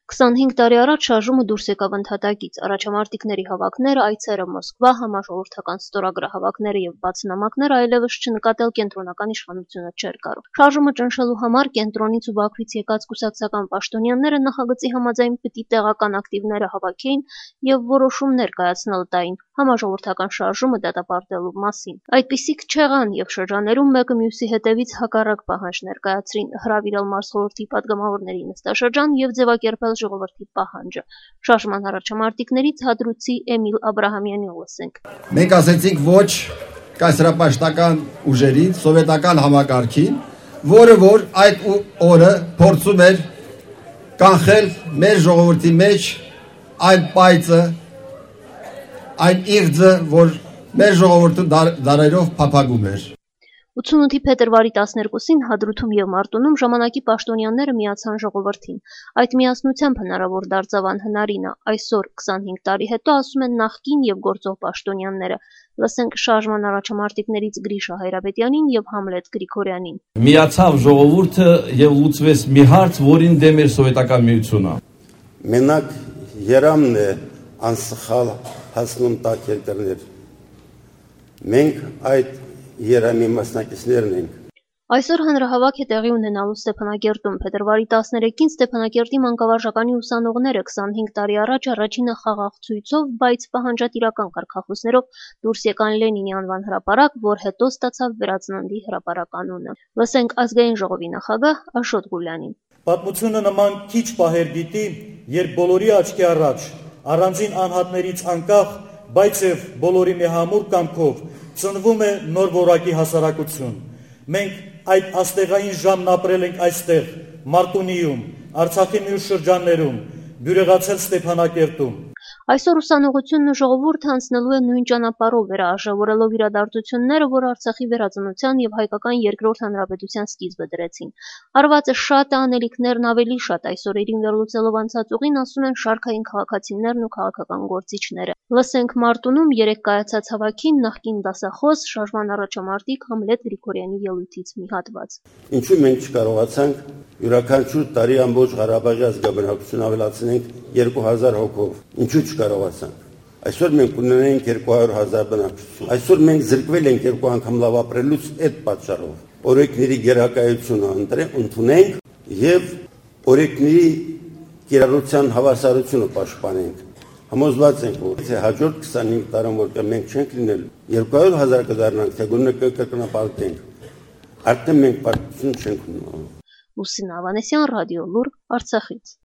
25 տարի առաջ շարժումը դուրս եկավ ընդհատակից, առաջամարտիկների հավաքները, այցերը Մոսկվա, համաժողովրդական ստորագրահավաքները և բացնամակները այլևս չնկատել կենտրոնական իշխանությունը չէր կարող։ Շարժումը ճնշելու համար կենտրոնից ու Բաքվից եկած կուսակցական պաշտոնյաները նախագծի համաձայն պիտի տեղական ակտիվները հավաքեին և որոշումներ կայացնել տային համաժողովրդական շարժումը դատապարտելու մասին։ Այդպիսիք չեղան և շրջաններում մեկը մյուսի հետևից հակառակ պահանջ ներկայացրին, հրավիրել մարզխորհրդի պատգամավորների նստաշրջան և ձևակերպել ժողովրդի պահանջը։ Շարժման առաջամարտիկներից հադրուցի Էմիլ Աբրահամյանին լսենք։ Մենք ասեցինք ոչ կայսերապաշտական ուժերին, սովետական համակարգին, որը որ այդ օրը փորձում էր կանխել մեր ժողովրդի մեջ այն պայծը, այն իղձը, որ մեր ժողովուրդը դարերով փափագում էր։ 88-ի փետրվարի 12-ին Հադրութում և Մարտունում ժամանակի պաշտոնյաները միացան ժողովրդին։ Այդ միասնությամբ հնարավոր դարձավ անհնարինը։ Այսօր 25 տարի հետո ասում են նախկին և գործող պաշտոնյաները։ Լսենք շարժման առաջամարտիկներից Գրիշա Հայրապետյանին և Համլետ Գրիգորյանին։ Միացավ ժողովուրդը և լուծվեց մի հարց, որին դեմ էր սովետական միությունը։ Մենակ երամն է անսխալ հասնում տակ երկրներ։ Մենք այդ երամի մասնակիցներն ենք։ Այսօր հանրահավաք է տեղի ունենալու Ստեփանակերտում։ Փետրվարի 13-ին Ստեփանակերտի մանկավարժականի ուսանողները 25 տարի առաջ առաջինը խաղաղ ցույցով, բայց պահանջատիրական կարգախոսներով դուրս եկան Լենինի անվան հրապարակ, որ հետո ստացավ Վերածննդի հրապարակ անունը։ Լսենք Ազգային ժողովի նախագահ Աշոտ Ղուլյանին։ Պատմությունը նման քիչ պահեր գիտի, երբ բոլորի աչքի առաջ, առանձին անհատներից անկախ, բայց եւ բոլորի մի համուր կամքով ծնվում է նոր որակի հասարակություն։ Մենք այդ աստեղային ժամն ապրել ենք այստեղ, Մարտունիում, Արցախի մյուս շրջաններում, բյուրեղացել Ստեփանակերտում։ Այսօր ուսանողությունն ու ժողովուրդը անցնելու է նույն ճանապարհով, վերաարժևորելով իրադարձությունները, որ Արցախի վերածնության և հայկական երկրորդ հանրապետության սկիզբը դրեցին։ Արվածը շատ է, անելիքներն ավելի շատ։ Այս օրերին վերլուծելով անցած ուղին, ասում են շարքային քաղաքացիներն ու քաղաքական գործիչները։ Լսենք Մարտունում երեկ կայացած հավաքին նախկին դասախոս, շարժման առաջամարտիկ Համլետ Գրիգորյանի ելույթից մի հատված։ Ինչու մենք չկարողացանք յուրաքանչյուր տարի ամբողջ Ղարաբաղի ազգաբնակչություն ավելացնենք 2000 հոգով։ Ինչու չկարողացանք։ Այսօր մենք ունենենք 200,000 բնակչություն։ Այսօր մենք զրկվել ենք երկու անգամ լավ ապրելուց այդ պատճառով։ Օրենքների գերակայությունը ընդունենք եւ օրենքների կիրառության հավասարությունը պաշտպանենք։ Համոզված ենք, որ հաջորդ 25 տարում որ մենք չենք լինել 200,000 կդառնանք, թե գոնե կկրկնապատկենք։ Արդեն մենք պարտություն չենք ունենալու։ Լուսինե Ավանեսյան, Ռադիո Լուր, Արցախից։